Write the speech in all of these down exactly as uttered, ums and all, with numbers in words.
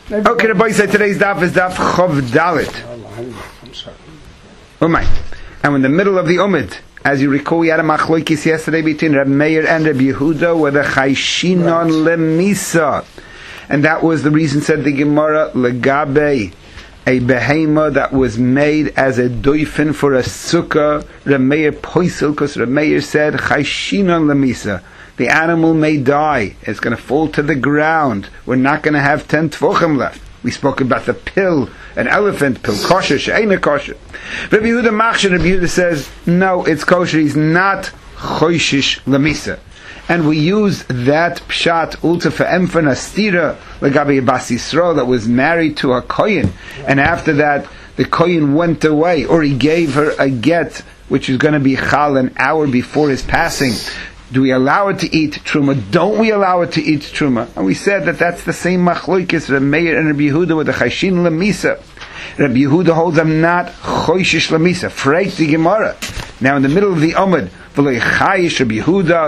Okay, the boy said today's daf is daf Chav Dalit. Oh my. And in the middle of the Umid, as you recall, we had a machloikis yesterday between Reb Meir and Reb Yehuda with a chayshinon lemisa. And that was the reason, said the Gemara, legabe, a behema that was made as a doifin for a sukkah. Reb Meir poisel, because Reb Meir said chayshinon lemisa. The animal may die. It's going to fall to the ground. We're not going to have ten tefachim left. We spoke about the pill, an elephant pill, kosher, she'ena kosher. Rabbi Yehuda Machshin, Rabbi Yehuda says, no, it's kosher. He's not choishish lemisa. And we use that pshat ulta for emfan astira, legabi Bas Yisrael, that was married to a kohen. And after that, the kohen went away, or he gave her a get, which is going to be chal an hour before his passing. Do we allow it to eat truma? Don't we allow it to eat truma? And we said that that's the same machloikis Reb Meir and Reb Yehuda with the chayshin lemisa. Reb Yehuda holds them not choishish lemisa. Freit the Gemara. Now in the middle of the Amud, v'lo chayish Reb Yehuda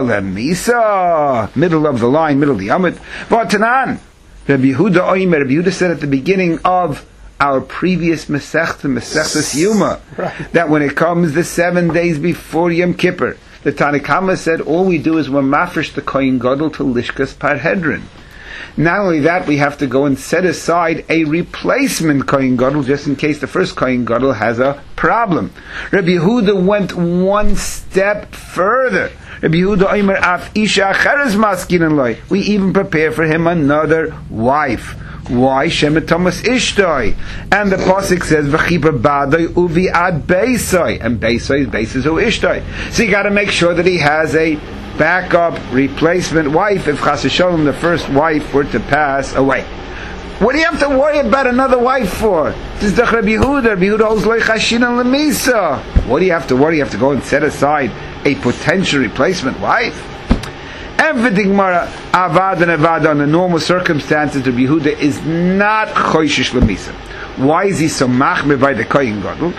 lemisa. Middle of the line, middle of the Amud. V'atanan. Reb Yehuda oimer. Reb Yehuda said at the beginning of our previous Masechta, Masechtas Yuma, right, that when it comes the seven days before Yom Kippur, the Tanakama said all we do is we're mafresh the Kohen Gadol to Lishkas Parhedrin. Not only that, we have to go and set aside a replacement Kohen Gadol just in case the first Kohen Gadol has a problem. Rabbi Yehuda went one step further. Rabbi Yehuda Omer af isha acheres maskinan loy. We even prepare for him another wife. Why? Shemet Thomas Ishtoi. And the Pasuk says, V'chipa badoi uvi ad beisoi. And beisoi is beisoi who Ishtoi. So you got to make sure that he has a backup replacement wife if Chas v'sholom, the first wife, were to pass away. What do you have to worry about another wife for? This is the Rabbi Yehuda. Rabbi Yehuda holds loy chashinan lemisa. What do you have to worry? You have to go and set aside a potential replacement wife? Everything Mara avad and avad under normal circumstances, Rabbi Yehuda is not choishish lemisa. Why is he so machmir by the Kohen Gadol?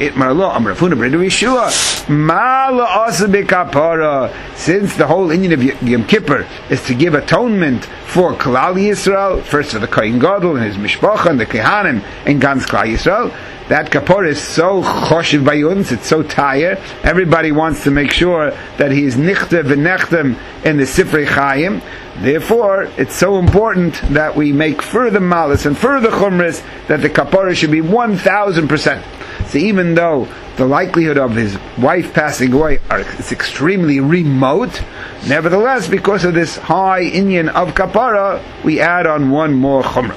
Since the whole Indian of Yom Kippur is to give atonement for Klal Yisrael, first for the Kohen Gadol and his mishpacha and the Kehanim and Gans Klal Yisrael, that kapor is so choshev bayuns, it's so tired. Everybody wants to make sure that he is nichtev and nechtem in the Sifrei Chaim. Therefore, it's so important that we make further malas and further chumras that the kapora should be one thousand percent. So even though the likelihood of his wife passing away are, is extremely remote, nevertheless, because of this high inyan of kapara, we add on one more chumrah.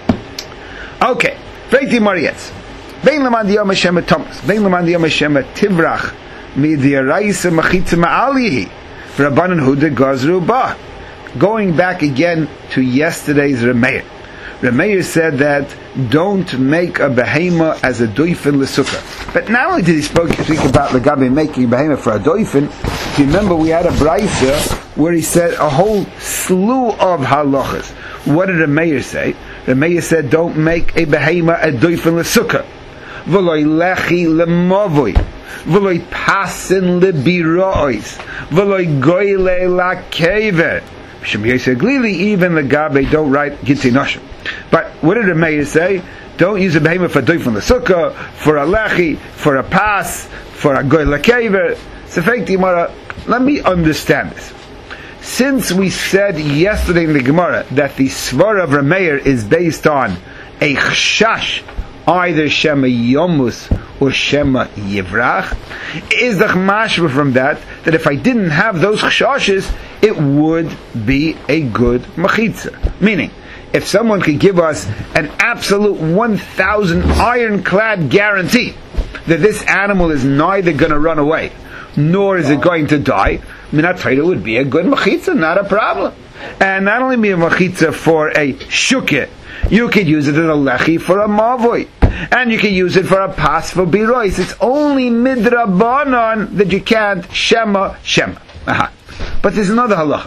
Okay, Freiti Marietz. Bein leman diyom Hashem Thomas. Bein leman diyom Hashem Tivrach. Midiyaraisa machitza ma'alihi. Rabbanan Huda Gazru Ba. Going back again to yesterday's Remeir. Remeir said that don't make a behema as a doifin l'sukkah. But not only did he speak, speak about the Gabi making a behema for a doifin, if you remember we had a brayso where he said a whole slew of halachas. What did Remeir say? Remeir said don't make a behema a doifin l'sukkah. V'loi lechi l'mavoi. V'loi pasin l'birois. V'loi goyle l'kever. Even the Gabe don't write Gitzi Noshim. But what did the Meir say? Don't use a behemoth for doif from the sukkah, for a lechi, for a pas, for a goy lekever. So, Gemara, let me understand this. Since we said yesterday in the Gemara that the svara of Remeir is based on a chshash, either Shema Yomus or Shema Yivrach, is the mashma from that that if I didn't have those chshashes, it would be a good machitza. Meaning, if someone could give us an absolute one thousand ironclad guarantee that this animal is neither going to run away, nor is it going to die, Minat would be a good machitza, not a problem. And not only be a machitza for a shukeh, you could use it as a lechi for a mavoi. And you can use it for a pas for birois. It's only midrabanan that you can't shema shema. Aha. But there's another halacha.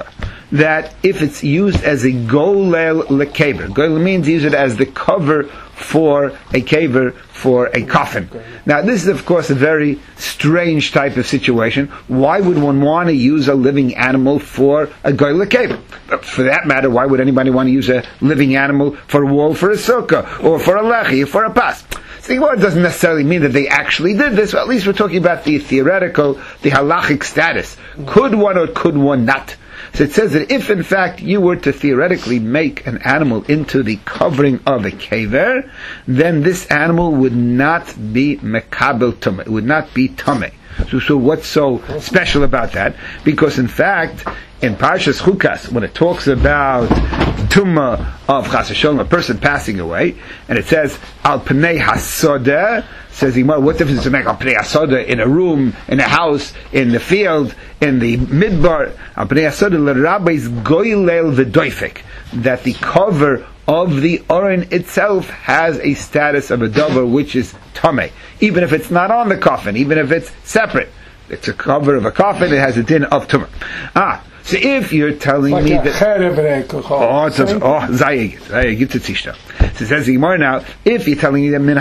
that if it's used as a golel lekever, golel means use it as the cover for a kever, for a coffin. Now, this is, of course, a very strange type of situation. Why would one want to use a living animal for a golel lekever? For that matter, why would anybody want to use a living animal for a wall, for a sukkah, or for a lechi, or for a pas? See, well, it doesn't necessarily mean that they actually did this, but at least we're talking about the theoretical, the halachic status. Could one or could one not? So it says that if in fact you were to theoretically make an animal into the covering of a kever, then this animal would not be mekabel tumah. It would not be tumah. So, so what's so special about that? Because in fact, in Parshas Chukas, when it talks about tumah of chas v'sholom, a person passing away, and it says al pnei hasoda, says he, what difference does it make al pnei hasoda in a room, in a house, in the field, in the midbar? Al pnei hasoda l'rabbis goylel v'doifek, that the cover of the oren itself has a status of a dover which is tameh, even if it's not on the coffin, even if it's separate. It's a cover of a coffin, it has a din of tumah. Ah, so if you're telling like me that oh, it's oh, zayig, zayig, it's a tishta. So it says the Gemara now, if you're telling me that min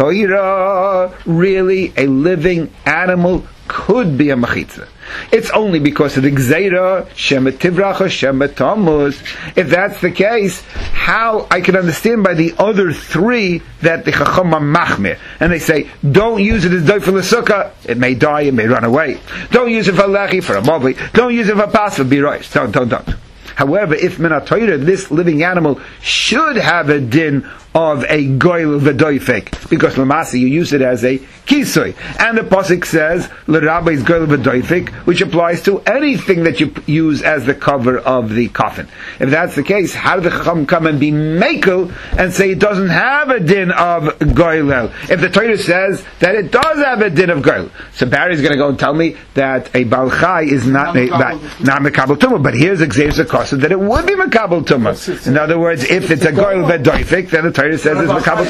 ha-toira, really a living animal could be a machitza, it's only because of the gzeira shema tivracha shema tamus. If that's the case, how I can understand by the other three that the chacham are machmir, and they say don't use it as doy for the sukkah, it may die, it may run away. Don't use it for lechi, for a mobli. Don't use it for pas, for birois. Don't, don't, don't. However, if min ha-toira, this living animal should have a din of a goyel v'doifek, because lamasi you use it as a kisui, and the pasuk says l'rabbeis goyel v'doifek, which applies to anything that you use as the cover of the coffin. If that's the case, how did the chacham come and be mekel and say it doesn't have a din of goyel? If the Torah says that it does have a din of goyel, so Barry's going to go and tell me that a bal chai is not a, not mekabel tumah, but here's a gzeir zakasa that it would be mekabel tumah. In other words, if it's a goyel v'doifek, then the Torah says it's mekabel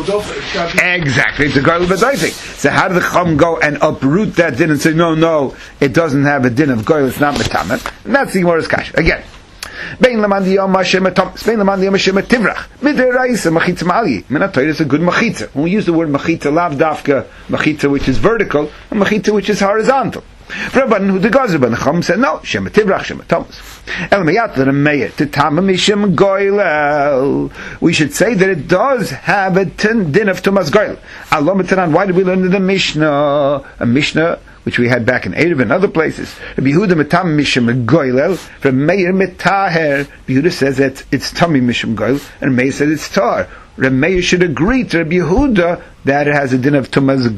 tumah. Exactly, it's a goyel v'doifek. So how did the chacham go and uproot that din and say no, no, it doesn't have a din of goyel, it's not metamet? And that's the Gemara's kasha again. Bein leman diyom Hashem etom, bein leman diyom Hashem etivrach. Midiraisa machitza ma'ali. Minatoyr is a good machitza. When we use the word machitza, lav dafka machitza which is vertical, and machitza which is horizontal. Rabban who the Gazarban the Chacham said no, Shem etivrach Shem etomas. El meyat l'remeya titama mishim goylel. We should say that it does have a din of tumas goyel. Alom etanan. Why did we learn in the Mishnah? A Mishnah which we had back in Erev and other places. Rabbi Yehuda metam mishim goylel. Rabbi Meir metaher. Rabbi Yehuda says that it's tummy mishim goyel, and Meir says it's tar. Rabbi Meir should agree to Rabbi Yehuda that it has a din of tumas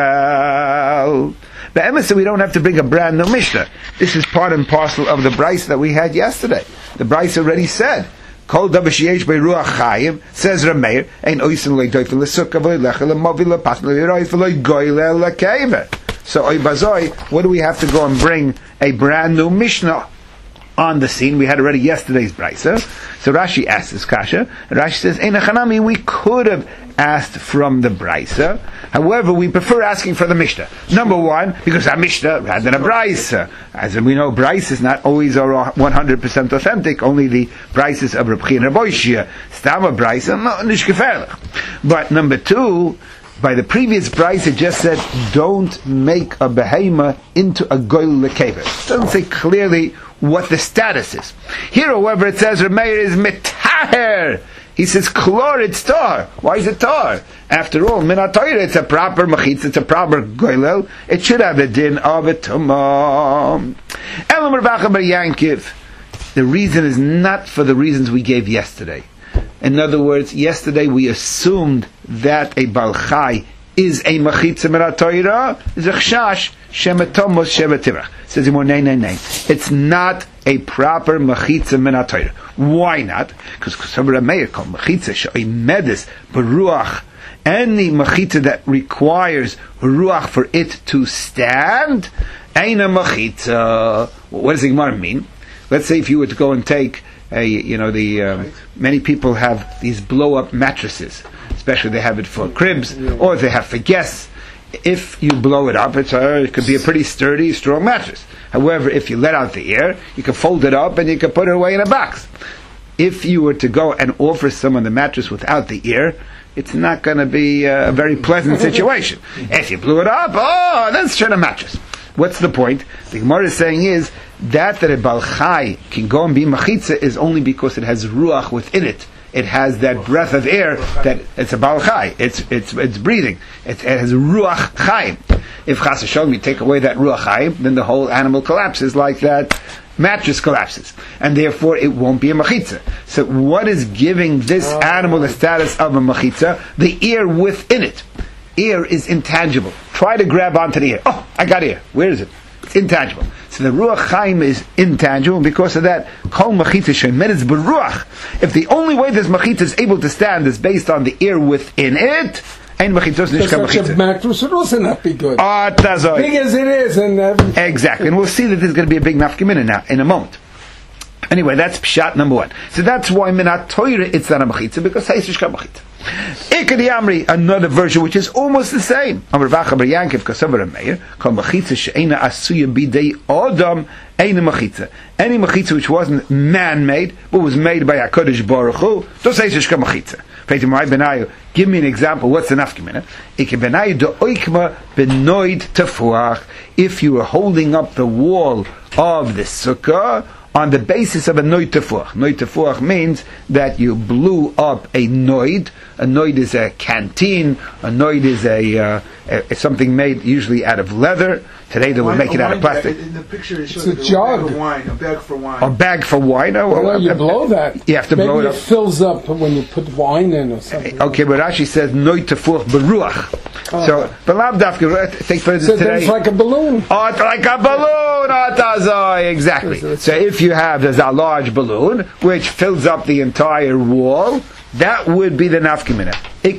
goylel. But Emma said we don't have to bring a brand new Mishnah. This is part and parcel of the Bryce that we had yesterday. The Bryce already said, Kol davar sheyesh bei ruach chayim, says Rameir, ein oisen loy doifel l'sukkah v'loy lechel l'mobil l'pas v'loy roif v'loy goylel l'kever. So, oy bazoi, what do we have to go and bring a brand new Mishnah on the scene? We had already yesterday's Brisa. So Rashi asks this kasha, and Rashi says, Ein achanami, we could have asked from the Brisa. However, we prefer asking for the Mishnah. Number one, because our Mishnah rather than a Brisa. As we know, Brisa is not always one hundred percent authentic, only the Brises of Reb Chia and Reb Oishia. Stam a Brisa, no, nish gefährlich. But number two, by the previous Bryce, it just said, don't make a behema into a goyel lekever. It doesn't say clearly what the status is. Here, however, it says, Rameir is metaher. He says, klor, it's tar. Why is it tar? After all, min ha-toyre, it's a proper machitz, it's a proper goylel. It should have a din of a tumah. Elam Ravacham bar Yankiv. The reason is not for the reasons we gave yesterday. In other words, yesterday we assumed that a Bal Chai is a machitza min ha-toyra, is a chshash, shemetomos shemetivrach. Says he more, nay, nay, nay. It's not a proper machitza min ha-toyra. Why not? Because Ksavra Meir called machitza she'oy medis beruach. Any machitza that requires ruach for it to stand, ain't a machitza. What does the Gemara mean? Let's say if you were to go and take a, you know, the um, many people have these blow-up mattresses, especially they have it for cribs, or they have for guests. if you blow it up, it's a, it could be a pretty sturdy, strong mattress. However, if you let out the air, you can fold it up and you can put it away in a box. If you were to go and offer someone the mattress without the ear, it's not going to be a very pleasant situation. If you blew it up, oh, that's just a mattress. What's the point? The Gemara is saying is that that a Baal Chai can go and be machitza is only because it has ruach within it. It has that breath of air that it's a Baal Chai. It's it's it's breathing. It, it has ruach chaim. If chas v'sholom you take away that ruach chaim, then the whole animal collapses like that mattress collapses, and therefore it won't be a machitza. So what is giving this animal the status of a machitza? The ear within it. Ear is intangible. Try to grab onto the ear. Oh, I got ear. Where is it? It's intangible. So the ruach chaim is intangible, and because of that, kol machitza shemeretz beruach. If the only way this machitza is able to stand is based on the ear within it, ain't machitzos nishka machitza. Such a mattress would also not be good. Ah, tazoi. Big as it is, and everything. Exactly, and we'll see that there's going to be a big nafkamina now in a moment. Anyway, that's pshat number one. So that's why minat Torah it's not a machitza, because it's not a machitza. Ikadi Amri, another version which is almost the same. Amar Vacha Bar Yankiv Kasavar Meir, Kol machitza she'ena asuya bidei Adam eina machitza. Any machitza which wasn't man-made, but was made by HaKadosh Baruch Hu, don't say it's machitza. Give me an example. What's the nafkamina? If you were holding up the wall of the sukkah on the basis of a noid tefuach. Noid tefuach means that you blew up a noid. A noid is a canteen. A noid is a, uh, a something made usually out of leather. Today they would make it out of plastic. In the picture it shows it's a like jug. A bag of wine, a bag for wine. A bag for wine. Oh, well, you blow that. You have to Maybe blow it up. It fills up when you put wine in or something. Okay, but Rashi says noid tefuach beruach. Oh. So, but lav dafka. Take for instance So then today. it's like a balloon. Oh, it's like a balloon. Oh, tazoi. Exactly. So if you have there's a large balloon which fills up the entire wall, that would be the nafkamina.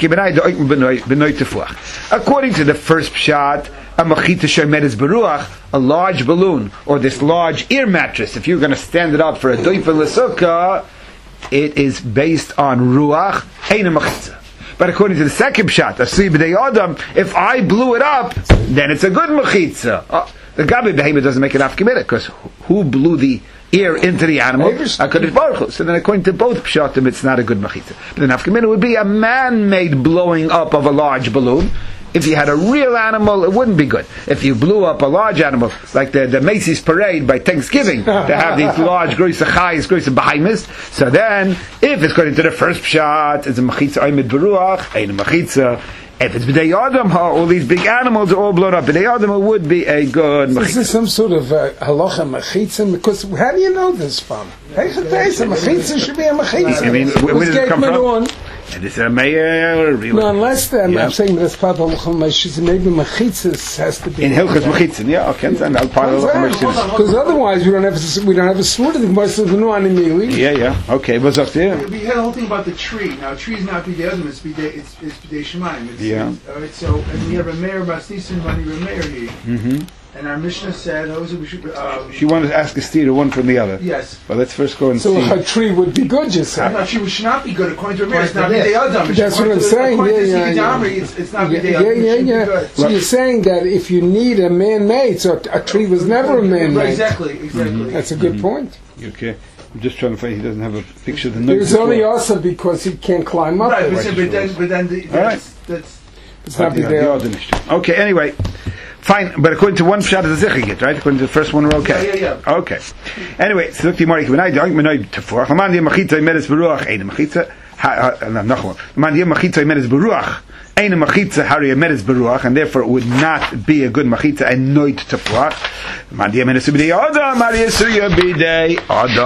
According to the first pshat, a machita shemeretz beruach, a large balloon or this large ear mattress, if you're going to stand it up for a doifa l'sukkah, it is based on ruach, ain't a machita. But according to the second pshat, asui b'dei Adam, if I blew it up, then it's a good machitza. Oh, the gabi behemoth doesn't make it nafkamina because who blew the ear into the animal? HaKadosh Baruch Hu. So then according to both pshatim, it's not a good machitza. But the nafkamina would be a man-made blowing up of a large balloon. If you had a real animal, it wouldn't be good. If you blew up a large animal, like the, the Macy's parade by Thanksgiving, to have these large groise chayes, groise behemoths, so then, if it's going to the first pshat, it's a machitza oimid beruach, ain't a machitza. If it's b'dei Adam, all these big animals are all blown up. B'dei Adam, it would be a good machitza. Is this some sort of uh, halacha machitza? Because how do you know this from? Hey, machitza should be a machitza. I mean, where, where does it come from? And it's a mayor. No, unless then yeah. I'm saying that's part of halacha. Maybe machitzas has to be in hilchas machitzin. Yeah, okay, and I'll part of halacha. Because otherwise we don't have a, we don't have a sword. The Gemara says no animili. Yeah, yeah. Okay, what's up there? We had a whole thing about the tree. Now, a tree is not b'dei Adam. It's b'dei it's it's b'dei Shemaim. It's, yeah. It's, all right. So and we have a mayor basnisim bani remeir here. Mm-hmm. And our Mishnah said, those we should. Uh, she wanted to ask a steer one from the other. Yes. But let's first go and so see. So a tree would be good, you say? No, she should not be good according to Rameir. It's not b'dei Adam. That's what I'm saying. Yeah, yeah, yeah. It's, it's not yeah, b'dei yeah, Adam. yeah, yeah. yeah. So you're saying that if you need a man-made, so a tree was never a man-made. Right, exactly, exactly. Mm-hmm. That's a good mm-hmm. point. Okay. I'm just trying to find. He doesn't have a picture of the note. There's only also because he can't climb up. Right, but, but then, but then the, that's, right. that's it's not b'dei Adam. Okay. Anyway. Fine, but according to one pshat, it's a zichigit, right? According to the first one, we're okay. Yeah, yeah, yeah. Okay. Anyway, so look, the Gemara, when I do, I'm going to tefuach. Man di machitza imeres beruach, ein machitza. No, no, man di machitza imeres beruach, ein machitza hari imeres beruach, and therefore it would not be a good machitza and noit tefuach. Man di imeres b'dei Adam, hari yisuya b'dei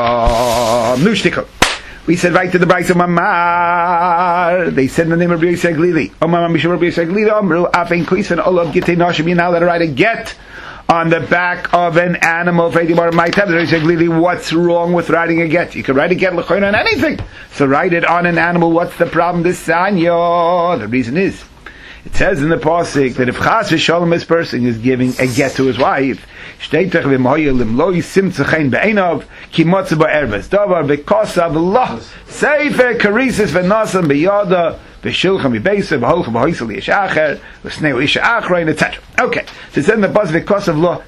Adam. Nu shtikl. We said right to the Bryce of Mamar. They said in the name of Rabbi Yosef Glili. Oh, Mamar Mishra Rabbi Yosef Glili. Omru Afen Kuisen Olav Gitei Nashim. You're now allowed to write a get on the back of an animal. What's wrong with writing a get? You can write a get l'choin on anything. So write it on an animal. What's the problem? This sanyo. The reason is, it says in the pasuk that if Chas v'Shalom this person is giving a get to his wife, shteitach v'moyelim lo yisim tzechein be'einav ki motze ba'erbes davar v'kosav lo sefer karisis v'nasam b'yada v'shilcham v'beisa v'holcham v'hoisel yishacher v'sneu isha achrein, et cetera. Okay, so it's in the pasuk because of law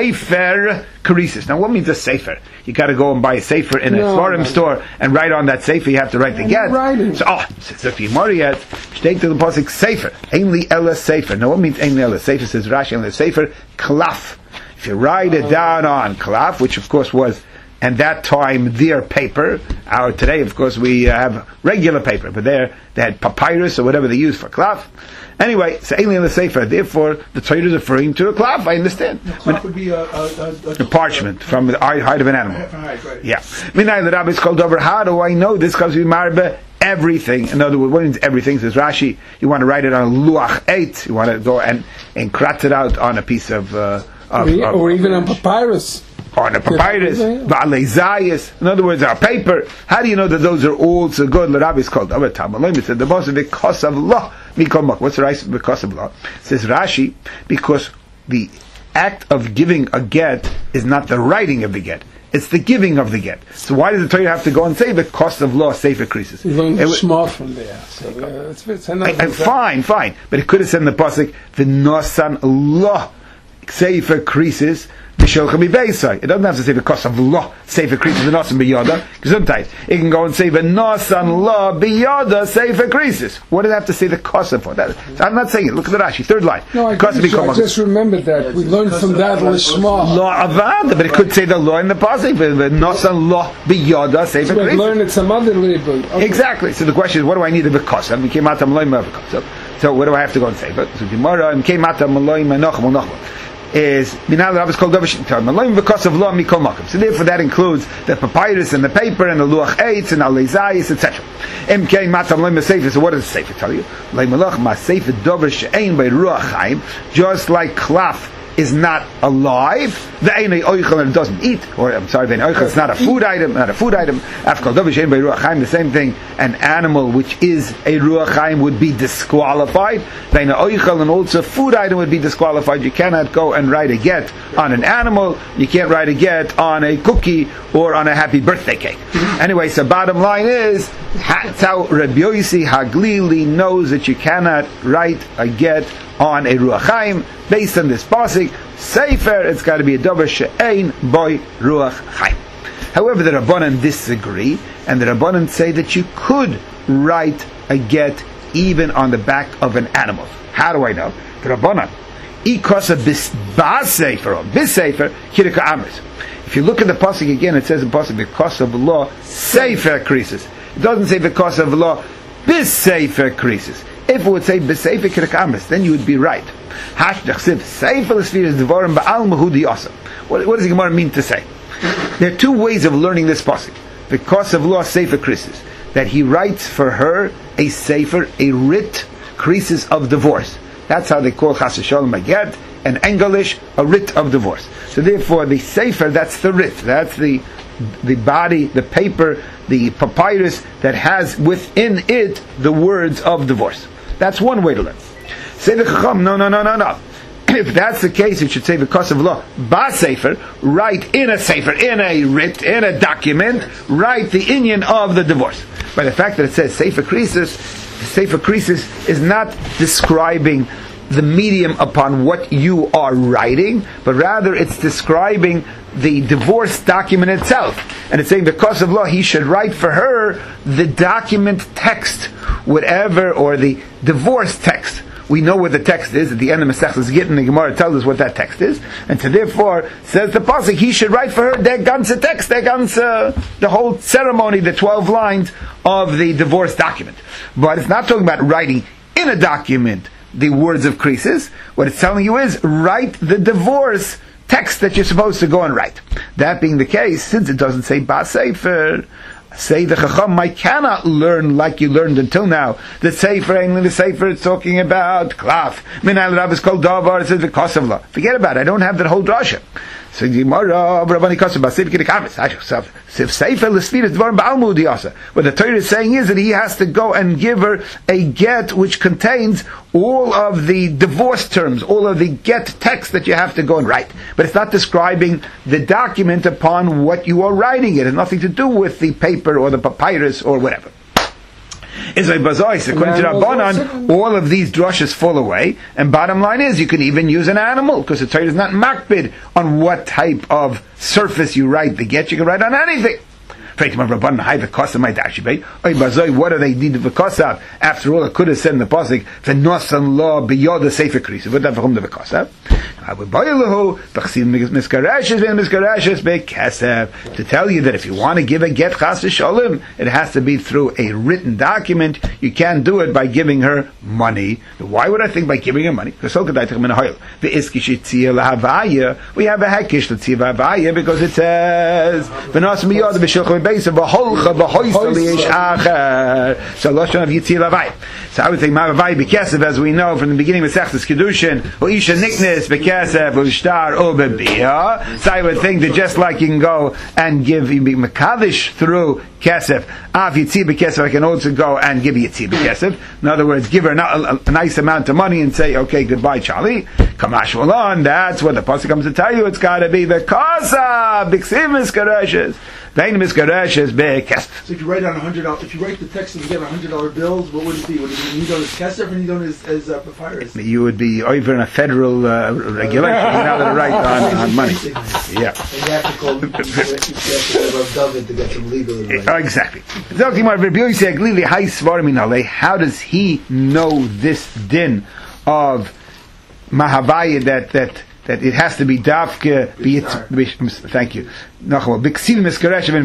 sefer krisis. Now, what means a sefer? You got to go and buy a sefer in a No, Svarim no. store, and write on that sefer. You have to write the And get. writing. So, oh, so if you marry it, take to the pasuk sefer. Ainli ella sefer. Now, what means ainli ella sefer? Says Rashi, ainli sefer klaf. If you write it down on klaf, which of course was, and that time, their paper. Our today, of course, we uh, have regular paper, but there they had papyrus or whatever they use for klaf. Anyway, so alien the sefer. Therefore, the Torah is referring to a klaf. I understand. The cloth would be a, a, a, a, A parchment from the hide of an animal. Right, right. Yeah. Minay the rabbi is called over. How do I know this? Because we marbe everything. In other words, what means everything? Says Rashi. You want to write it on a luach eight. You want to go and and kratz it out on a piece of, uh, of, Or, of or even on papyrus. on a papyrus, Yeah. ba'alei zayis. In other words, our paper. How do you know that those are all so good? The rabbi is called over. Tamaloim said the boss of because of law. Mikol mak. What's the right because of law? Says Rashi, because the act of giving a get is not the writing of the get. It's the giving of the get. So why does the Torah have to go and say the cost of law safe increases? You learn It wa- small from there. So, uh, it's, it's and, and fine, fine. But it could have said in the pasuk, the nosan law sefer creases. It doesn't have to say the cost of law sefer creases the nosan biyada. Gesundheit. It can go and say the nosan law biyada sefer creases. What did it have to say the cost of for that? So I'm not saying it. Look at the Rashi, third line. No, I, Cost of just, I Bikol just remembered that. We learned from that Lishma. law avad, but it could say the law in the pasuk. The the nosan law biyada sefer We creases. learned it some other label. Okay. Exactly. So the question is, what do I need of a kosa? We came out of Malay So, so what do I have to go and say? But so Gemara came out of Malay Menachem Menachem is Minal Rabbis called Davish Malay because of law Mikol Makom. So therefore that includes the papyrus and the paper and the luach eitz and alezayis et cetera. M K Matam Malay Sefer. So what does the Sefer tell you? Lay Malach Ma Sefer Dover She'ein by Ruach Chaim, just like klaf is not alive, the einay oichel and it doesn't eat, or I'm sorry, the oichel it's not a food item, not a food item. Afkal dovish by ruach chaim, the same thing. An animal which is a ruach chaim would be disqualified. The oichel and also food item would be disqualified. You cannot go and write a get on an animal. You can't write a get on a cookie or on a happy birthday cake. Anyway, so bottom line is, that's how Rabbi Yossi Haglili knows that you cannot write a get on a ruach chaim based on this pasuk sefer. It's got to be a davar she'ein boy ruach chaim. However, the Rabbanan disagree, and the Rabbanan say that you could write a get even on the back of an animal. How do I know? The Rabbanan ikasa bis bas sefer or bis sefer kirika amris. If you look at the pasuk again, it says in pasuk because of law sefer krisis. It doesn't say because of law bis sefer krisis. If it would say b'sefer kirakamis, then you would be right. Hashdachsiv sefer l'sfiras devarim ba'al mahudi asa. What does the Gemara mean to say? There are two ways of learning this pasuk. Because of law sefer krisis, that he writes for her a sefer, a writ krisis of divorce. That's how they call chas v'shalom a get, and English a writ of divorce. So therefore, the sefer, that's the writ, that's the the body, the paper, the papyrus that has within it the words of divorce. That's one way to learn. Say the Chacham, no, no, no, no, no. If that's the case, it should say because of law, ba sefer, write in a sefer, in a writ, in a document, write the inyan of the divorce. By the fact that it says sefer krisis, sefer krisis is not describing the medium upon what you are writing, but rather it's describing the divorce document itself. And it's saying because of law, he should write for her the document text, whatever, or the divorce text. We know what the text is. At the end of Masechtas Gittin, the Gemara tells us what that text is. And so therefore, says the pasuk, he should write for her der ganze text, der ganze, the whole ceremony, the twelve lines of the divorce document. But it's not talking about writing in a document the words of krisis. What it's telling you is, write the divorce text that you're supposed to go and write. That being the case, since it doesn't say ba sefer, say the Chacham, I cannot learn like you learned until now. The sefer, only the sefer, it's talking about klaf. Minal Rabbis called davar, it says because of law. Forget about it, I don't have that whole drasha. So Gemara, Rabbani Kasim, Basif Kirikamis, Sif Sefer L'Sfiras Dvarim Ba'almudi Asa. What the Torah is saying is that he has to go and give her a get which contains all of the divorce terms, all of the get text that you have to go and write. But it's not describing the document upon what you are writing. It has nothing to do with the paper or the papyrus or whatever. Is a bazois. According to Rabbanan, all of these drushes fall away. And bottom line is, you can even use an animal, because the Torah is not makbid on what type of surface you write the get. You can write on anything. What do they need the v'kosav? After all, it could have said in the pasuk, "V'nosan law beyond the sefer krisis." What that from the v'kosav? To tell you that if you want to give a get chas v'sholem, it has to be through a written document. You can't do it by giving her money. Why would I think by giving her money? We have a hekish l'tziv havaya because it says v'nosan beyond the base of Baholcha Bahoisali Acher. So Lashon of Yitzil Avai. So I would say Mavai Bekesev, as we know from the beginning of Sechtes Kedushin, or Isha Niknes Bekesev Ushtar Obebia. So I would think that just like you can go and give Mekavish through Kesef, Av Yitzil Bekesef, I can also go and give Yitzil Bekesef. In other words, give her a, a, a nice amount of money and say, okay, goodbye, Charlie. Kamash Walon. That's what the pasuk comes to tell you. It's got to be the Kasa Biksiv Miskareshes. So if you write on a hundred dollars, if you write the text and you get a hundred dollar bills, what would it be? Would it be Nidon as Kesef or Nidon as, as uh, papyrus? You would be over in a federal uh, regulation. You're not allowed to write on, on money. Yeah. And you have to call you have to call David to get some legal advice. Uh, exactly. How does he know this din of Mahavaya that that that it has to be dafke? Thank you. How does he know?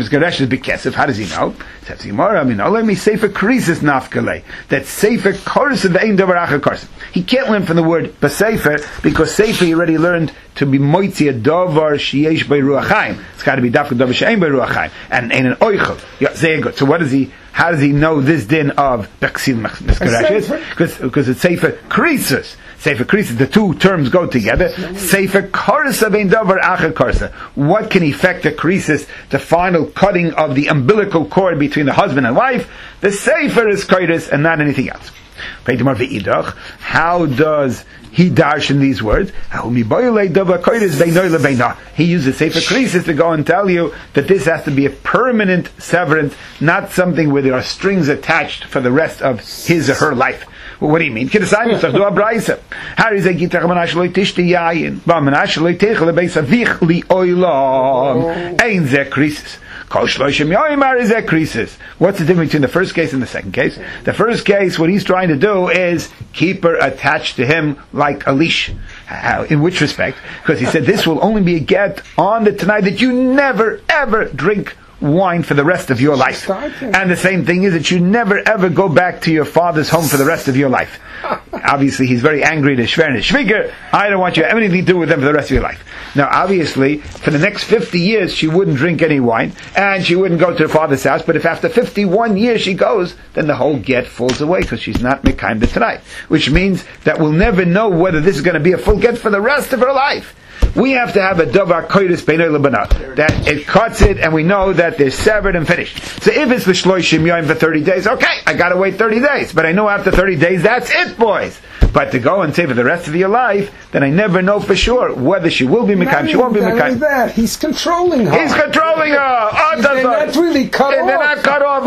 Says Gemara, I mean, let me say for krisis nafkale that sefer korsa ve'ein davar acher korsa. He can't learn from the word b'sefer because sefer he already learned to be moitzi a davar sheyesh by ruach chaim. It's got to be dafke davar she'ein by ruach chaim and ain't an oichel. Yeah, very good. So what does he? How does he know this din of b'ksil miskarashes? Because because it's sefer krisis. Sefer krisis. The two terms go together. Sefer korsa ve'ein davar acher korsa. What can effect the krisis, the final cutting of the umbilical cord between the husband and wife? The sefer is koiris and not anything else. How does he darshan these words? He uses sefer krisis to go and tell you that this has to be a permanent severance, not something where there are strings attached for the rest of his or her life. Well, what do you mean? How is it gitach manash loy tishti yayin? Ba manash loy techel lebeis avich li oilam. Ein ze krisis. What's the difference between the first case and the second case? The first case, what he's trying to do is keep her attached to him like a leash. How, in which respect? Because he said this will only be a get on the tonight that you never ever drink wine for the rest of your life. And the same thing is that you never ever go back to your father's home for the rest of your life. Obviously, he's very angry to Shver and Shviger. I don't want you to have anything to do with them for the rest of your life. Now, obviously, for the next fifty years, she wouldn't drink any wine, and she wouldn't go to her father's house, but if after fifty-one years she goes, then the whole get falls away, because she's not Mekayim the tonight. Which means that we'll never know whether this is going to be a full get for the rest of her life. We have to have a davar kodesh beinay lebanah, that it cuts it, and we know that they're severed and finished. So if it's the shloishim yom for thirty days, okay, I got to wait thirty days, but I know after thirty days that's it, boys. But to go and say for the rest of your life, then I never know for sure whether she will be mekayim, she won't be mekayim. That he's controlling her. He's controlling her. They're not really cut off. They're not cut off.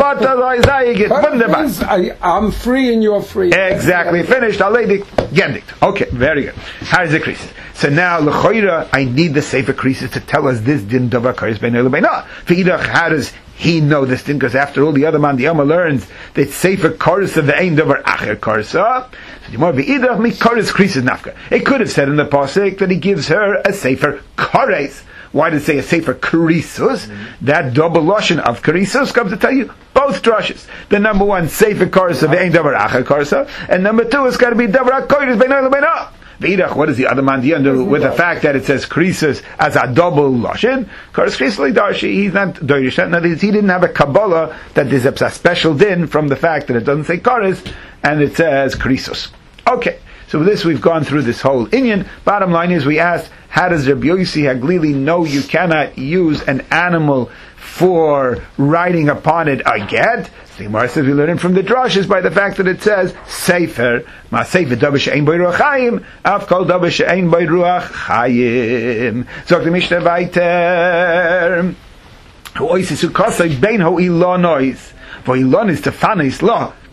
I, I'm free and you're free. Exactly. Finished. Aledik gendikt. Okay. Very good. How is the krisis? So now, l'choira, I need the sefer krisis to tell us this din davar kodesh beinay lebanah. V'idach, how does he know this din? Because after all, the other man, the Amma learns that sefer korsa ve'ein davar acher korsa. So the more v'idach mi kodesh krisis nafka. It could have said in the pasuk that he gives her a sefer kores. Why did it say a sefer krisus? Mm-hmm. That double lashon of krisus comes to tell you both drushes. The number one sefer korsa ve'ein davar acher korsa, and number two is got to be davar kodesh beinay lebanah. V'idach, what does the other man do with the fact that it says krisus as a double lashon? Kores krisus darshi, he's not doirish. In other words, he didn't have a kabbalah that there's a special din from the fact that it doesn't say kores and it says krisus. Okay, so with this we've gone through this whole inyan. Bottom line is we asked, how does Rabbi Yossi Haglili know you cannot use an animal for writing upon it a get? The Gemara says we learn it from the drushes by the fact that it says sefer ma sefer davar she'ein by ruach chayim af kol davar she'ein by ruach chayim. Zog the Mishnah weiter. Hu oisisu kasei bein ho ilonois. Vo ilon is tefanis lo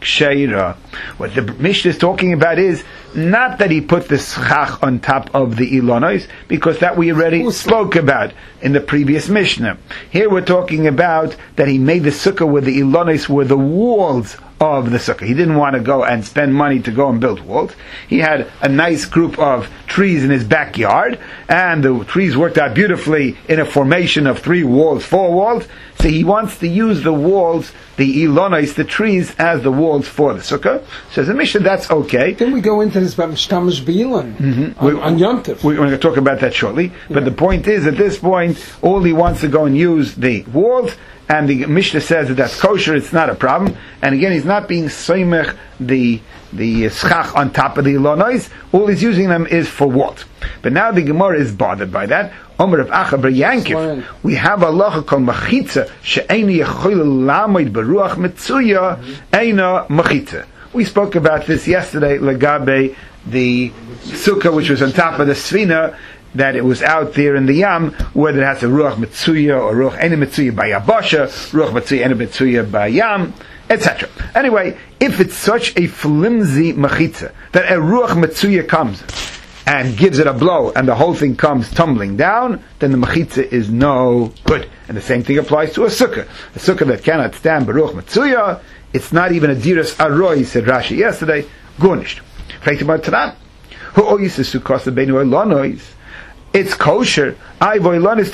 ksheira. What the Mishnah is talking about is not that he put the schach on top of the ilonos, because that we already spoke about in the previous Mishnah. Here we're talking about that he made the sukkah where the ilonos were the walls of the sukkah. He didn't want to go and spend money to go and build walls. He had a nice group of trees in his backyard, and the trees worked out beautifully in a formation of three walls, four walls. So he wants to use the walls, the ilonos, the trees, as the walls for the sukkah. Says the Mishnah, that's okay. Then we go into this about Mishtamash B'ilan Mm-hmm. on, on Yom Tov. We're going to talk about that shortly. Yeah. But the point is, at this point, all he wants to go and use the walls, and the Mishnah says that that's kosher, it's not a problem. And again, he's not being soymech the the schach on top of the ilonos. All he's using them is for what? But now the Gemara is bothered by that. Omer of Acha bar Yankiv, we have halacha called machitza she'eini yechol lamoid beruach mitzuya eina machitza. We spoke about this yesterday, legabe the sukkah which was on top of the svina, that it was out there in the yam, whether it has a ruach mitzuya or ruach ena mitzuya by yabasha, ruach mitzuya ena mitzuya by yam, et cetera. Anyway, if it's such a flimsy machitza that a ruach mitzuya comes and gives it a blow and the whole thing comes tumbling down, then the machitza is no good. And the same thing applies to a sukkah. A sukkah that cannot stand beruach mitzuya, it's not even a diras aroi, said Rashi yesterday, gunished. Who oyis is sukkos the benu elonois? It's kosher. After all, when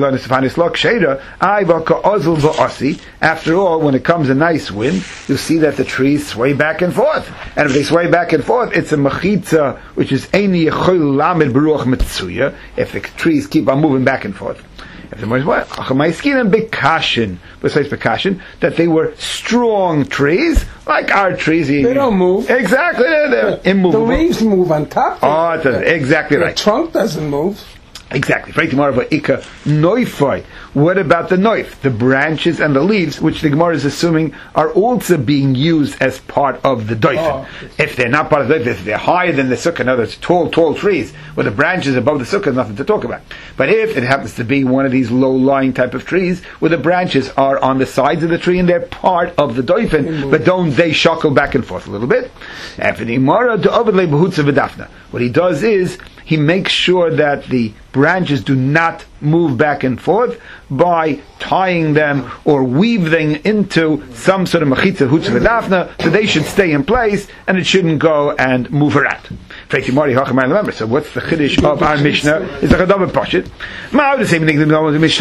it comes a nice wind, you see that the trees sway back and forth. And if they sway back and forth, it's a mechitza, which is eini yechol lamed beruach mitzuya, if the trees keep on moving back and forth. If the Gemara is what? Bekashin, besides Bekashin, that they were strong trees, like our trees. They don't move. Exactly, they're, they're immovable. The leaves move on top. Oh, it does, exactly right. The trunk doesn't move. Exactly. What about the noif, the branches and the leaves, which the Gemara is assuming are also being used as part of the doifen? Oh. If they're not part of the doifen, if they're higher than the sukkah, in other words, tall, tall trees, where the branches above the sukkah is nothing to talk about. But if it happens to be one of these low-lying type of trees, where the branches are on the sides of the tree and they're part of the doifen, but don't they shuckle back and forth a little bit? What he does is, he makes sure that the branches do not move back and forth by tying them or weaving into some sort of machitza hutz v'dafna, so they should stay in place and it shouldn't go and move around. Remember, so what's the chiddush of our Mishnah? Is like a double poshit. The same thing. There's going to be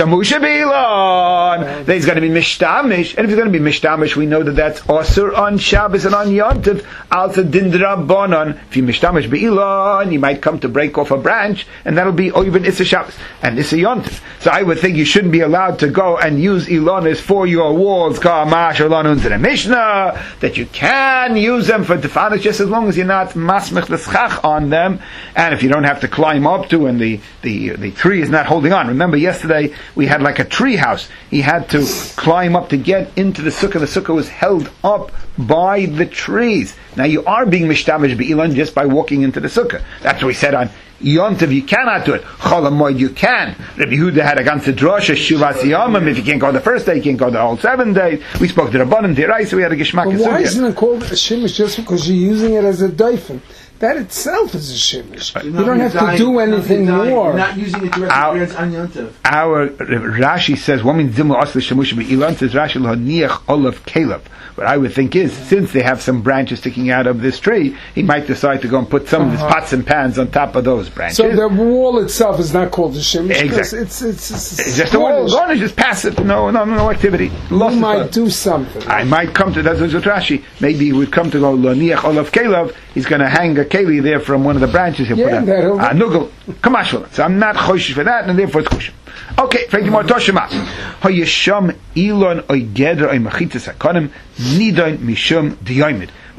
mishtamish, and if it's going to be mishtamish, we know that that's osur on Shabbos and on Yom Tov. Also dindrabanan. If you mishtamish be'ilan, you might come to break off a branch, and that'll be even Issa Shabbos and Issa Yom Tov. So I would think you shouldn't be allowed to go and use ilanis for your walls. Kamash or lanun to the Mishnah that you can use them for tefanish just as long as you're not masmech the schach on them, and if you don't have to climb up to, and the, the the tree is not holding on. Remember yesterday we had like a tree house. He had to climb up to get into the sukkah. The sukkah was held up by the trees. Now you are being mishtamish be'ilan just by walking into the sukkah. That's what we said on Yom Tov, you cannot do it. Chol HaMoed, you can. Rabbi Yehuda had a ganze drosha, Shuvas Yomim. If you can't go the first day, you can't go the whole seven days. We spoke to Rabbanim, Tirai, so we had a Geshmak. But why isn't it called a shimish just because you're using it as a doifen? That itself is a shimish. You don't have to do anything more. You're not using it directly on Yom Tov. Our Rashi says, what means Zimu Asli Shemush Be'ilan? Says Rashi, L'haniach Olav Caleb. What I would think is, since they have some branches sticking out of this tree, he might decide to go and put some uh-huh. of his pots and pans on top of those branches. So the wall itself is not called the shimish. Exactly. It's, it's, it's, it's, it's just a wall. Garnish is passive. No, no, no activity. Lost you might do something. I might come to, that's what Rashi. Maybe he would come to go, L'haniach Olav Caleb. He's going to hang a keli there from one of the branches. He'll yeah, put a uh, nugel. Kamashul. So I'm not choshish for that, and therefore it's kosher. Okay, thank you more. Toshima. Hayesham ilon oy geder oy machitas hakonim nidon mishum diyomed.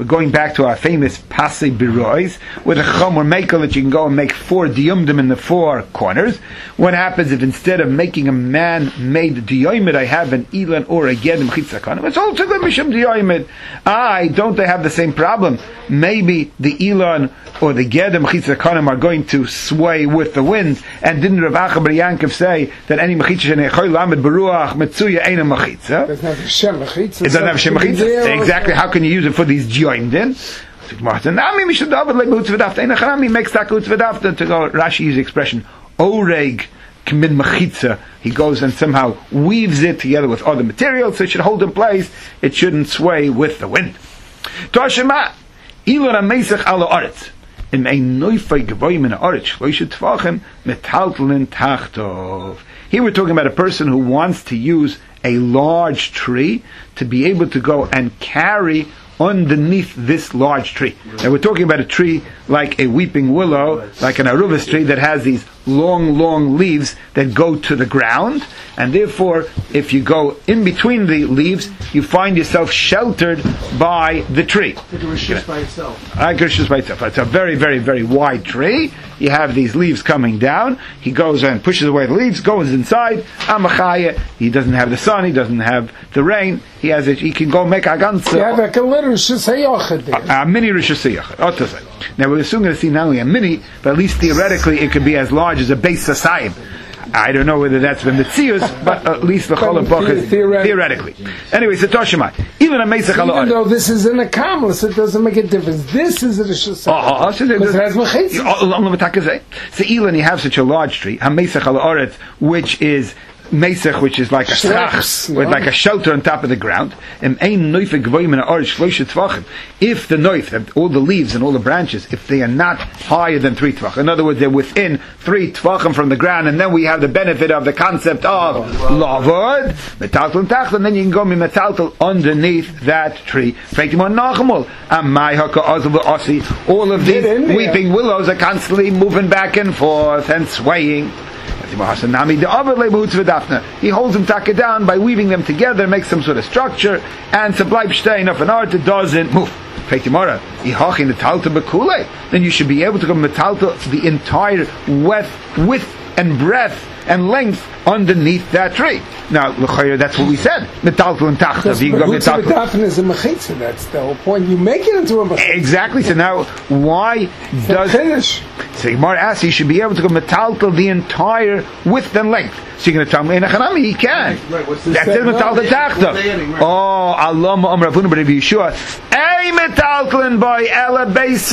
we're going back to our famous Pasei Birois, with a chomer makel that you can go and make four diyumdim in the four corners. What happens if instead of making a man-made diyomed, I have an ilan or a gedem chitza kanim? It's also good mishum diyomed. I don't they have the same problem? Maybe the ilan or the gedem chitza kanim are going to sway with the wind, and didn't Rav Acha bar Yankov say that any mechitza shenechol lamed beruach metzuya ain't a mechitza? It doesn't have shem mechitza. It doesn't have shem mechitza. Exactly. How can you use it for these joined in? Nami makes that to go. Rashi uses the expression oreg k'min mechitza. He goes and somehow weaves it together with other materials, so it should hold in place. It shouldn't sway with the wind. Toshema ilon ameisach ala aretz. In ein neufei geboim in aretz shloisha tfachim metaltlin tachtov. Here we're talking about a person who wants to use a large tree to be able to go and carry underneath this large tree. Now we're talking about a tree like a weeping willow, like an aruvas tree that has these long, long leaves that go to the ground, and therefore, if you go in between the leaves, you find yourself sheltered by the tree. Like a rishus by itself. Like a rishus by itself. It's a very, very, very wide tree. You have these leaves coming down. He goes and pushes away the leaves, goes inside. Amachaya. He doesn't have the sun. He doesn't have the rain. He has it. He can go make a ganze. Yeah, like a little rishus hayachid there. A mini rishus hayachid. Now we're soon going to see not only a mini, but at least theoretically it could be as large as a beis hasayim. I don't know whether that's the mitzius, but at least the cholam pachas theoretically. Anyway, so Toshima, even a meisach ala even though this is in a kamlis, it doesn't make a difference. This is a rishus hayachid because it has mechitza. So even you have such a large tree, ha meisach ala aretz, which is Mesech, which is like a strach, with like a shelter on top of the ground. If the knife, all the leaves and all the branches, if they are not higher than three tvach, in other words, they're within three tvachim from the ground, and then we have the benefit of the concept of lavod, metaltal tach, and then you can go metaltal underneath that tree. All of these weeping willows are constantly moving back and forth and swaying. He holds them taka down by weaving them together, makes some sort of structure, and to bleib stein of an art that doesn't move. Then you should be able to go metalta the entire width, width and breadth and length underneath that tree. Now, that's what we said. Metaltal and tachta. You go metaltal. Is a mechitza. That's the whole point. You make it into a mechitza. Exactly. So now, why does finish? So Gemara asks, you should be able to go metaltal the entire width and length. So you're going to tell me, in a chanami, he can. Right, what's that's it, metaltal tachta. Oh, Allah Om Ravuna B'Rav Yeshua. Ey metaltalin by ela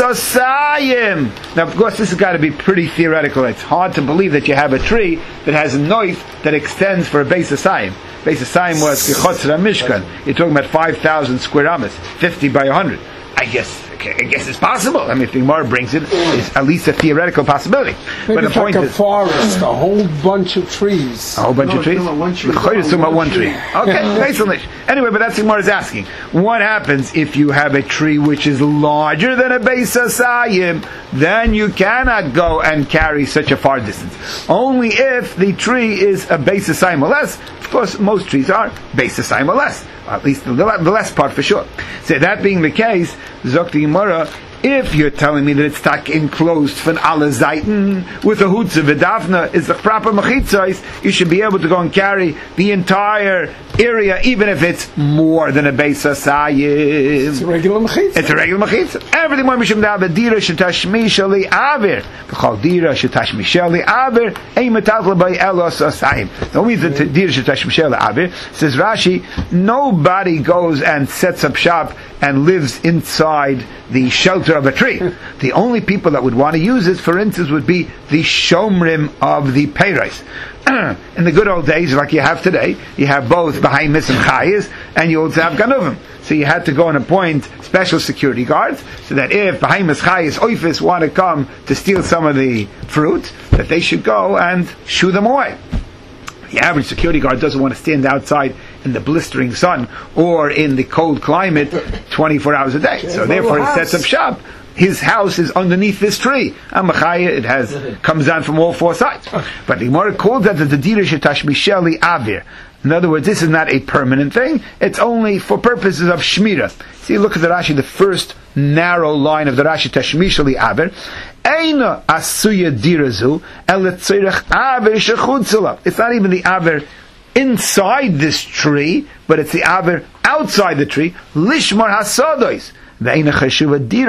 beisosayim. Now, of course, this has got to be pretty theoretical. It's hard to believe that you have a tree that has a knife that extends for a beisosayim. Beisosayim was Gechotzra Mishkan. You're talking about five thousand square amas, fifty by one hundred. I guess, okay, I guess it's possible. I mean, if the Gemara brings it, it's at least a theoretical possibility. Maybe but the it's point like a is, forest, a whole bunch of trees. A whole bunch no, of trees? The Choyr is talking about one tree. Okay, basically. Anyway, but that's what Gemara is asking. What happens if you have a tree which is larger than a beis hasayim? Then you cannot go and carry such a far distance. Only if the tree is a beis hasayim or less. Of course, most trees are beis hasayim or less. At least the, the less part for sure. So that being the case, Zok the Gemara, if you're telling me that it's tak enclosed von alle Seiten with a hutze v'dafna is the proper mechitzos, you should be able to go and carry the entire area, even if it's more than a beis hasayim. It's a regular mechitza. It's a regular mechitza. Everything more mishum da bedira shetashmisha li avir. B'chol dira shetashmisha li avir ein metaltal by elos hasayim. The only reason dira shetashmisha li avir, says Rashi, nobody goes and sets up shop and lives inside the shelter of a tree. The only people that would want to use it, for instance, would be the shomrim of the peiros. In the good old days, like you have today, you have both Bahaimis and Chayis, and you also have Ganuvim. So you had to go and appoint special security guards, so that if Bahaimis, Chayis, Oifis want to come to steal some of the fruit, that they should go and shoo them away. The average security guard doesn't want to stand outside in the blistering sun or in the cold climate twenty-four hours a day. So therefore he sets up shop. His house is underneath this tree. Amachaya, it has comes down from all four sides. But the Gemara calls that the Dira Shetashmisheli Avir. In other words, this is not a permanent thing. It's only for purposes of shmira. See, look at the Rashi, the first narrow line of the Rashi, Tashmisha li aver. Eina asuya dirazu el tzirach aver shechutzela. It's not even the aver inside this tree, but it's the aver outside the tree. Lishmar hasadois. So if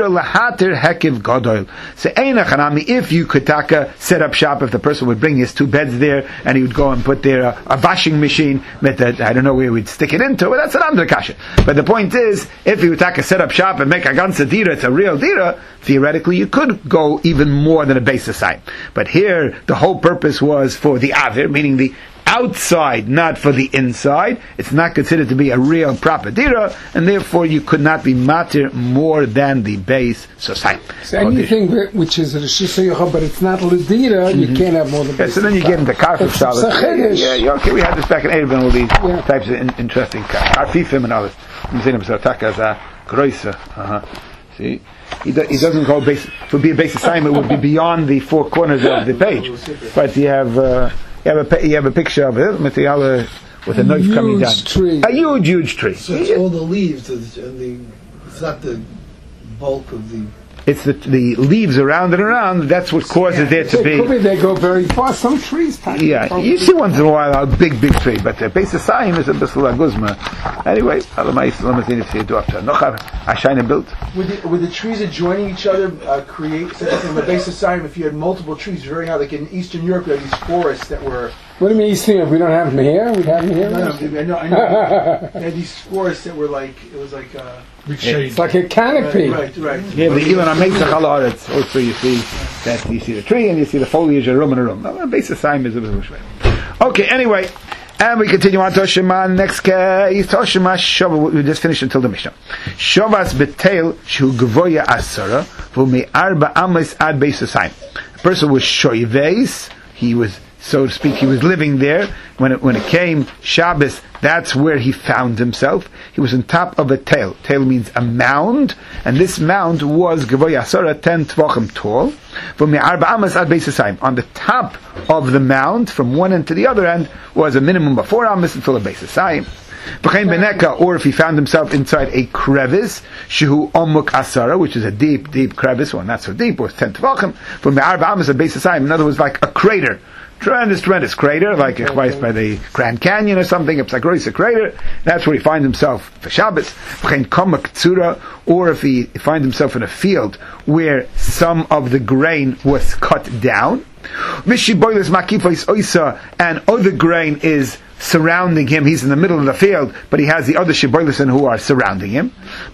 you could taka, set up shop, if the person would bring his two beds there and he would go and put there a, a washing machine, with that, I don't know where we'd stick it into, well, that's an underkasha. But the point is, if you would taka, set up shop and make a ganze dira, it's a real dira, theoretically you could go even more than a basis sign. But here, the whole purpose was for the avir, meaning the outside, not for the inside. It's not considered to be a real proper dira, and therefore you could not be matir more than the base society. So anything that, which is a shisa yochah, but it's not ledira, mm-hmm. you can't have more than yeah, base. So then you get into karfif salad. Yeah, yeah, okay, we had this back in Erevin, all these yeah. types of in, interesting karfifim and others. I'm saying him as a groisa. Uh-huh. See? He, do, he doesn't go base, it would be a base assignment, it would be beyond the four corners of the page. But you have, uh, You have a you have a picture of it with a knife coming down. Tree. A huge, huge tree. So it's all the leaves and the. It's not the bulk of the. It's the the leaves around and around. That's what causes yeah. there to be. Could be they go very far. Some trees. Tiny. Yeah, you see once in a while a big, big tree, but the base of sign is a bisla guzma. Anyway, built. Would the, would the trees adjoining each other uh, create such a thing? The base of sign, if you had multiple trees, very high, like in Eastern Europe, you had these forests that were. What do you mean Eastern Europe? We don't have them here. We have them here. No, no, I know. I know. They had these forests that were like it was like. Uh, It's like a canopy. Right, right. right. Yeah, the Ilan HaMeitzach al Haaretz. Also, you see that you see the tree and you see the foliage a room and a room. The base of sign is a bit of a Okay, anyway, and we continue on to Shema. Next case, Toshima Shova. We just finished until the Mishnah. Shovas betel shu gvoya asara v'me arba amos ad base of sign. The person was shoyveis. He was, so to speak, he was living there. When it, when it came Shabbos, that's where he found himself. He was on top of a tail. Tail means a mound, and this mound was Gavoy Asara, ten tvachim tall. From the Arba Amas ad Beis Hasayim. On the top of the mound, from one end to the other end, was a minimum of four Amas until a Beis Hasayim. B'chein beneka, or if he found himself inside a crevice, shehu omuk asara, which is a deep, deep crevice, or not so deep, or ten tvachim. From the Arba Amas ad Beis Hasayim, in other words, like a crater. Tremendous, tremendous crater, like okay. by the Grand Canyon or something, it's like a crater. That's where he finds himself for Shabbos. Or if he finds himself in a field where some of the grain was cut down. And other grain is surrounding him. He's in the middle of the field, but he has the other shiboilison who are surrounding him.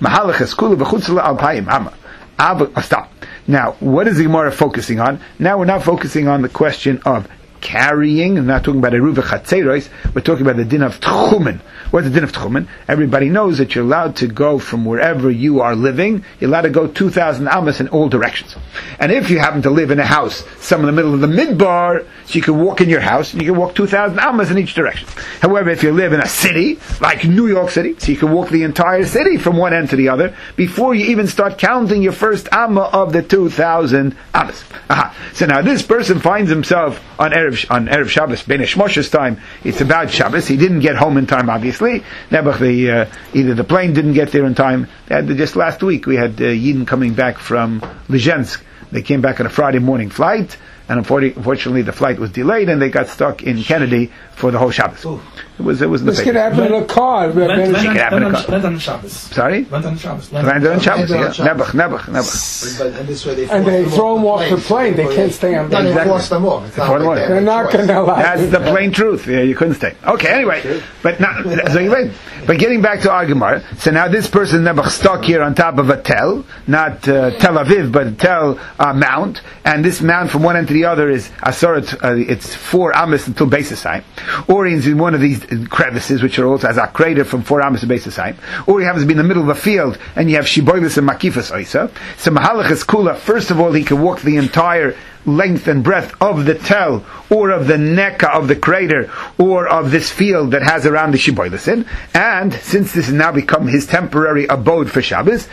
Stop. Now, what is the Gemara focusing on? Now we're not focusing on the question of carrying. I'm not talking about Eruv Chatzeros. We're talking about the din of Tchumen. What's the din of Tchumen? Everybody knows that you're allowed to go from wherever you are living. You're allowed to go two thousand amas in all directions. And if you happen to live in a house, some in the middle of the midbar, so you can walk in your house and you can walk two thousand amas in each direction. However, if you live in a city, like New York City, so you can walk the entire city from one end to the other before you even start counting your first amma of the two thousand amas. Aha. So now this person finds himself on Erev on Erev Shabbos, Bnei Moshe's time. It's about Shabbos. He didn't get home in time, obviously. Nebuch, the, uh, either the plane didn't get there in time. Had, just last week we had uh, Yidden coming back from Lizhensk. They came back on a Friday morning flight, and unfortunately the flight was delayed, and they got stuck in Kennedy for the whole Shabbos. Ooh. It was it was in the This could happen in a car. Went on Shabbos. Sorry? Went on Shabbos. Landed on Shabbos, yeah. Nebuch, Nebuch, Nebuch. And this way they and they throw them off the plane. They can't stay on the plane. plane. They force them off. They're not going to allow That's the plain truth. Yeah, you couldn't stay. Okay, anyway. But not, so you wait. But getting back to our Gemara, so now this person Nebuch stuck here on top of a tel, not uh, Tel Aviv, but a tel uh, mount, and this mount from one end to the other is Asorat, uh, it's four amas until Beis Hasayim. Or he's in one of these crevices, which are also as a crater from four amas to Beis Hasayim. Or he happens to be in the middle of a field, and you have Shiboilis and Makifas Oisa. So Mahalach is Kula, first of all, he can walk the entire length and breadth of the tel, or of the neka of the crater, or of this field that has around the Shiboilisin. And since this has now become his temporary abode for Shabbos,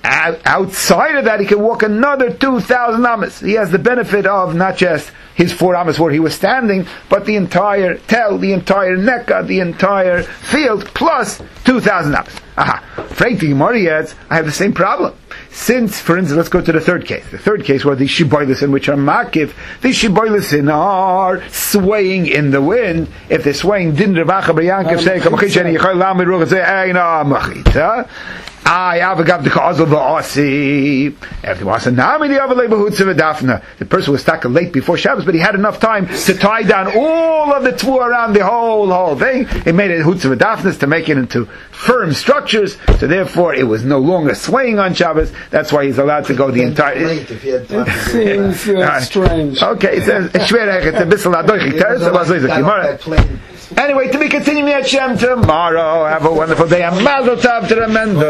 outside of that, he can walk another two thousand amas. He has the benefit of not just his four amas where he was standing, but the entire tel, the entire nekah, the entire field, plus two thousand amas. Aha. Frank the Gemara adds, I have the same problem. Since, for instance, let's go to the third case. The third case were the shiboilis in which are makif. These shiboilis in are swaying in the wind. If they're swaying, didn't Ravacha B'Yankiv say, Kamachishani Yichai Lamid Ruch say, Eina Machita. I have a gav the cause of the Aussie. If there was a nami the other labor Daphne, the person was stuck late before Shabbos, but he had enough time to tie down all of the tvua around the whole whole thing. He made it hutz of Daphne to make it into firm structures. So therefore, it was no longer swaying on Shabbos. That's why he's allowed to go the entire. Late if he had time to do Seems uh, strange. Okay, it says it's a bissel adoichik teres. It was like Anyway, to be continuing at Shem tomorrow. Have a wonderful day. And mazel tov to the men.